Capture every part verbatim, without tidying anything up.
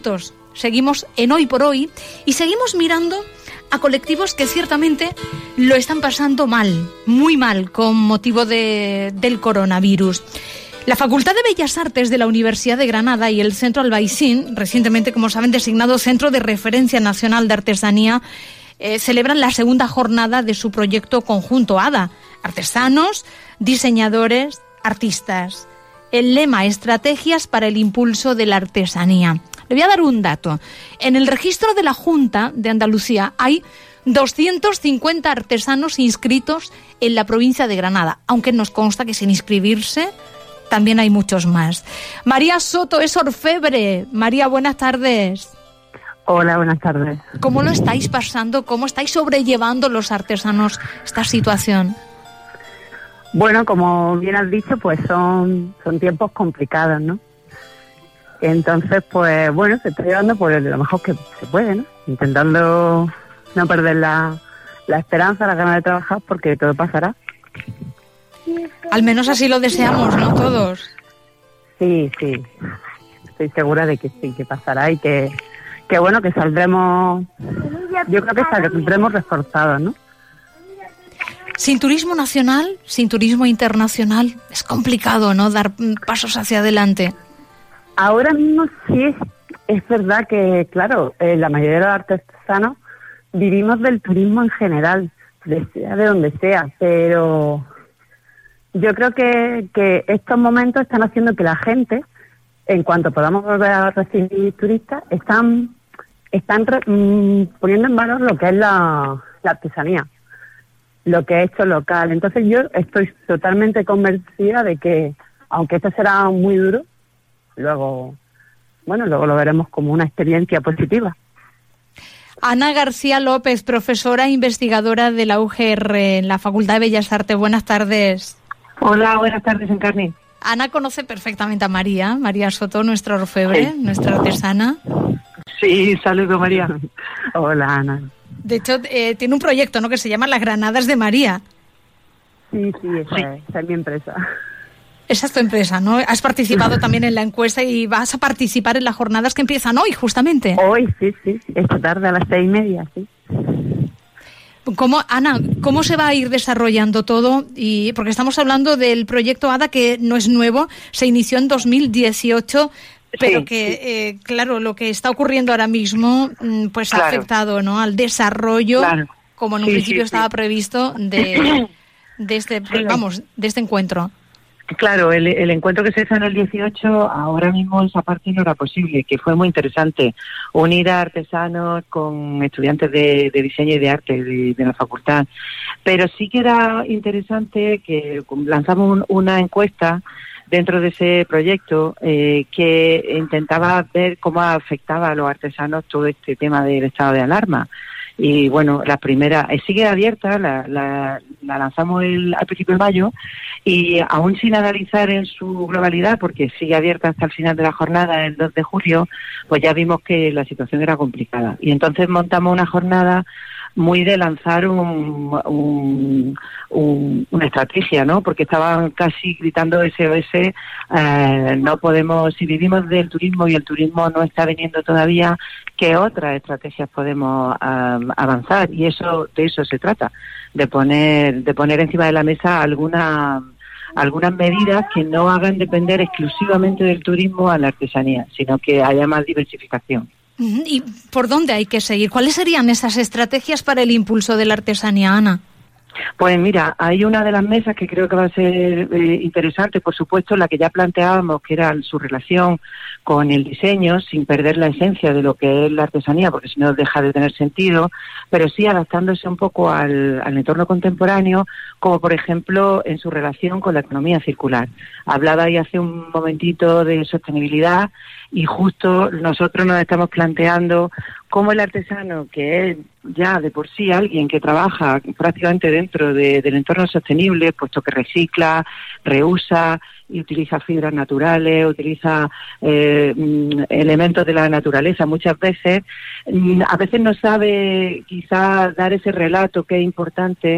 Seguimos en Hoy por Hoy y seguimos mirando a colectivos que ciertamente lo están pasando mal, muy mal, con motivo de, del coronavirus. La Facultad de Bellas Artes de la Universidad de Granada y el Centro Albaicín, recientemente, como saben, designado Centro de Referencia Nacional de Artesanía, eh, celebran la segunda jornada de su proyecto conjunto A D A, artesanos, diseñadores, artistas. El lema: Estrategias para el impulso de la artesanía. Le voy a dar un dato. En el registro de la Junta de Andalucía hay doscientos cincuenta artesanos inscritos en la provincia de Granada, aunque nos consta que sin inscribirse también hay muchos más. María Soto es orfebre. María, buenas tardes. Hola, buenas tardes. ¿Cómo lo estáis pasando? ¿Cómo estáis sobrellevando los artesanos esta situación? Bueno, como bien has dicho, pues son, son tiempos complicados, ¿no? Entonces, pues bueno, se está llevando por lo mejor que se puede, ¿no? Intentando no perder la, la esperanza, la ganas de trabajar, porque todo pasará. Al menos así lo deseamos, ¿no? Todos. Sí, sí. Estoy segura de que sí, que pasará y que, que bueno, que saldremos, yo creo que saldremos reforzados, ¿no? Sin turismo nacional, sin turismo internacional, es complicado, ¿no? Dar pasos hacia adelante. Ahora mismo sí es, es verdad que, claro, eh, la mayoría de los artesanos vivimos del turismo en general, de sea de donde sea, pero yo creo que, que estos momentos están haciendo que la gente, en cuanto podamos volver a recibir turistas, están, están re, mmm, poniendo en valor lo que es la, la artesanía, lo que es hecho local. Entonces yo estoy totalmente convencida de que, aunque esto será muy duro, luego, bueno, luego lo veremos como una experiencia positiva. Ana García López, profesora e investigadora de la U G R en la Facultad de Bellas Artes. Buenas tardes. Hola, buenas tardes, Encarni. Ana conoce perfectamente a María, María Soto, nuestra orfebre, sí, nuestra artesana. Sí, saludo, María. Hola, Ana. De hecho, eh, tiene un proyecto, ¿no?, que se llama Las Granadas de María. Sí, sí, esa, sí. Es, esa es mi empresa. Esa es tu empresa, ¿no? Has participado también en la encuesta y vas a participar en las jornadas que empiezan hoy, justamente. Hoy, sí, sí. Esta tarde a las seis y media, sí. ¿Cómo, Ana, cómo se va a ir desarrollando todo? Y porque estamos hablando del proyecto A D A, que no es nuevo, se inició en dos mil dieciocho, pero sí, que, sí. Eh, claro, lo que está ocurriendo ahora mismo, pues claro, ha afectado, ¿no?, al desarrollo, claro, como en un sí, principio sí, estaba sí. previsto, de, de este, vamos, de este encuentro. Claro, el, el encuentro que se hizo en el dieciocho, ahora mismo esa parte no era posible, que fue muy interesante, unir a artesanos con estudiantes de, de diseño y de arte de, de la facultad. Pero sí que era interesante que lanzamos un, una encuesta dentro de ese proyecto eh, que intentaba ver cómo afectaba a los artesanos todo este tema del estado de alarma. Y bueno, la primera eh, sigue abierta, la, la, la lanzamos el, al principio de mayo, y aún sin analizar en su globalidad, porque sigue abierta hasta el final de la jornada, el dos de julio, pues ya vimos que la situación era complicada. Y entonces montamos una jornada muy de lanzar un, un, un, una estrategia, ¿no? Porque estaban casi gritando S O S, eh, no podemos, si vivimos del turismo y el turismo no está viniendo todavía, ¿qué otras estrategias podemos um, avanzar? Y eso, de eso se trata, de poner, de poner encima de la mesa alguna, algunas medidas que no hagan depender exclusivamente del turismo a la artesanía, sino que haya más diversificación. ¿Y por dónde hay que seguir? ¿Cuáles serían esas estrategias para el impulso de la artesanía, Ana? Pues mira, hay una de las mesas que creo que va a ser eh, interesante, por supuesto, la que ya planteábamos, que era su relación con el diseño, sin perder la esencia de lo que es la artesanía, porque si no deja de tener sentido, pero sí adaptándose un poco al, al entorno contemporáneo, como por ejemplo en su relación con la economía circular. Hablaba ahí hace un momentito de sostenibilidad, y justo nosotros nos estamos planteando cómo el artesano, que es ya de por sí alguien que trabaja prácticamente dentro de, del entorno sostenible, puesto que recicla, reusa y utiliza fibras naturales, utiliza eh, elementos de la naturaleza muchas veces, a veces no sabe quizás dar ese relato que es importante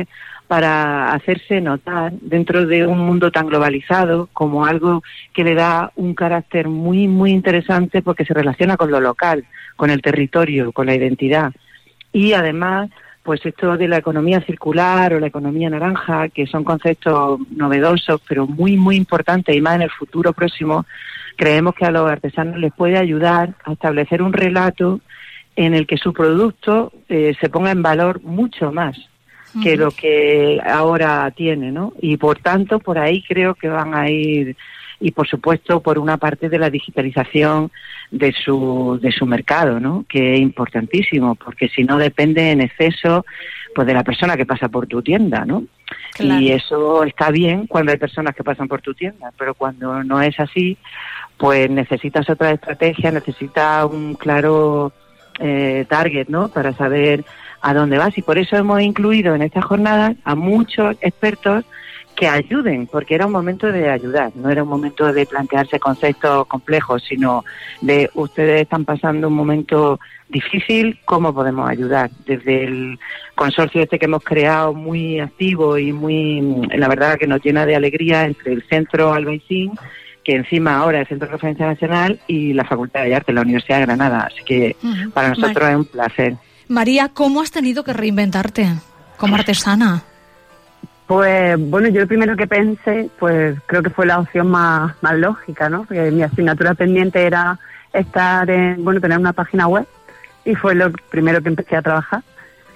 para hacerse notar dentro de un mundo tan globalizado como algo que le da un carácter muy, muy interesante porque se relaciona con lo local, con el territorio, con la identidad. Y además, pues esto de la economía circular o la economía naranja, que son conceptos novedosos, pero muy, muy importantes y más en el futuro próximo, creemos que a los artesanos les puede ayudar a establecer un relato en el que su producto eh, se ponga en valor mucho más que lo que ahora tiene, ¿no? Y por tanto, por ahí creo que van a ir, y por supuesto, por una parte de la digitalización de su de su mercado, ¿no? Que es importantísimo, porque si no depende en exceso pues de la persona que pasa por tu tienda, ¿no? Claro. Y eso está bien cuando hay personas que pasan por tu tienda, pero cuando no es así, pues necesitas otra estrategia, necesitas un claro eh, target, ¿no? Para saber a dónde vas, y por eso hemos incluido en esta jornada a muchos expertos que ayuden, porque era un momento de ayudar, no era un momento de plantearse conceptos complejos, sino de ustedes están pasando un momento difícil, ¿cómo podemos ayudar? Desde el consorcio este que hemos creado, muy activo y muy, la verdad que nos llena de alegría, entre el Centro Albaicín, que encima ahora es el Centro de Referencia Nacional, y la Facultad de Arte de la Universidad de Granada, así que uh-huh. para nosotros vale. es un placer. María, ¿cómo has tenido que reinventarte como artesana? Pues bueno, yo lo primero que pensé, pues creo que fue la opción más, más lógica, ¿no? Porque mi asignatura pendiente era estar en, bueno, tener una página web, y fue lo primero que empecé a trabajar.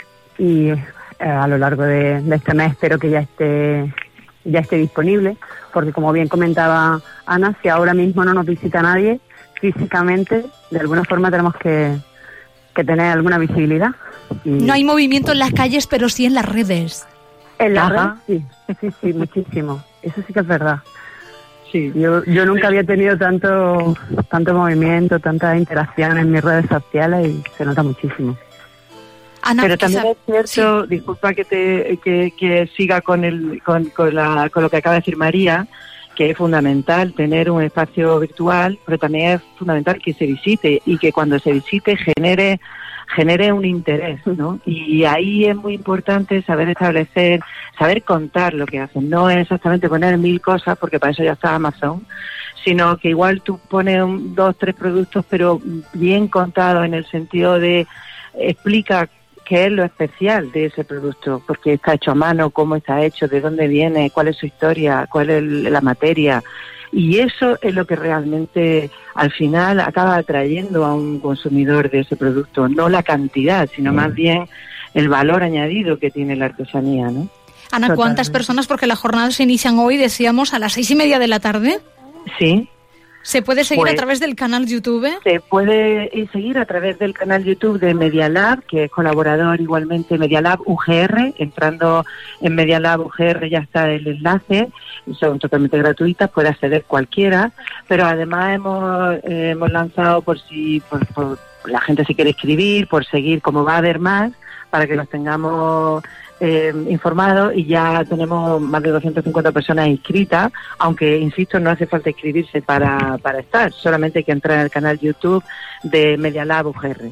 Y eh, a lo largo de, de este mes espero que ya esté ya esté disponible, porque como bien comentaba Ana, si ahora mismo no nos visita nadie físicamente, de alguna forma tenemos que que tener alguna visibilidad. Y no hay movimiento en las calles, pero sí en las redes. En las redes, sí, sí, sí, muchísimo. Eso sí que es verdad. Sí. Yo, yo nunca había tenido tanto, tanto movimiento, tanta interacción en mis redes sociales, y se nota muchísimo. Ana, pero también es cierto, sí. disculpa que te que, que siga con el con, con, la, con lo que acaba de decir María, que es fundamental tener un espacio virtual, pero también es fundamental que se visite, y que cuando se visite genere genere un interés, ¿no? Y ahí es muy importante saber establecer, saber contar lo que hacen. No es exactamente poner mil cosas, porque para eso ya está Amazon, sino que igual tú pones un, dos, tres productos, pero bien contados, en el sentido de explica qué es lo especial de ese producto, porque está hecho a mano, cómo está hecho, de dónde viene, cuál es su historia, cuál es la materia. Y eso es lo que realmente al final acaba atrayendo a un consumidor de ese producto, no la cantidad, sino más bien el valor añadido que tiene la artesanía, ¿no? Ana, ¿cuántas personas? Porque las jornadas se inician hoy, decíamos, a las seis y media de la tarde. Sí. ¿Se puede seguir pues, a través del canal YouTube? Se puede seguir a través del canal YouTube de Media Lab, que es colaborador igualmente, Media Lab U G R. Entrando en Media Lab U G R ya está el enlace, son totalmente gratuitas, puede acceder cualquiera, pero además hemos eh, hemos lanzado, por si por, por la gente si quiere escribir, por seguir, como va a haber más, para que los tengamos Eh, informados, y ya tenemos más de doscientas cincuenta personas inscritas, aunque insisto, no hace falta inscribirse para, para estar, solamente hay que entrar en el canal YouTube de Media Lab U G R.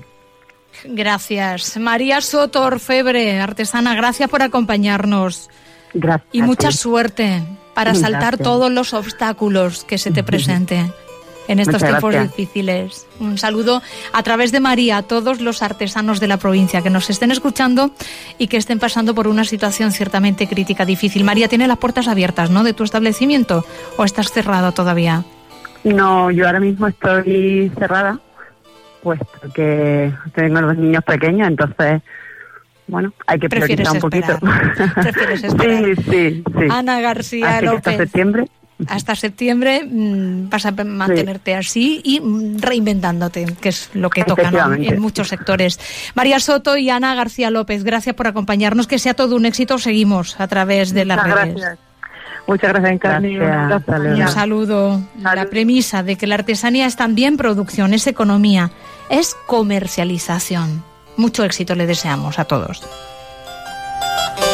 Gracias. María Soto Orfebre, artesana, gracias por acompañarnos. Gracias. Y mucha suerte para saltar gracias. todos los obstáculos que se te presenten en estos Muchas tiempos gracias. difíciles. Un saludo a través de María a todos los artesanos de la provincia que nos estén escuchando y que estén pasando por una situación ciertamente crítica, difícil. María, ¿tiene las puertas abiertas, no, de tu establecimiento, o estás cerrado todavía? No, yo ahora mismo estoy cerrada, puesto que tengo los niños pequeños, entonces, bueno, hay que priorizar un poquito. Prefieres esperar. Sí, sí, sí. Ana García Así López. Hasta septiembre. Hasta septiembre mmm, vas a mantenerte sí. así y mm, reinventándote, que es lo que toca, ¿no?, en muchos sectores. María Soto y Ana García López, gracias por acompañarnos, que sea todo un éxito. Seguimos a través de las Muchas redes. Gracias. Muchas gracias, Encarni. Un saludo. La premisa de que la artesanía es también producción, es economía, es comercialización. Mucho éxito le deseamos a todos.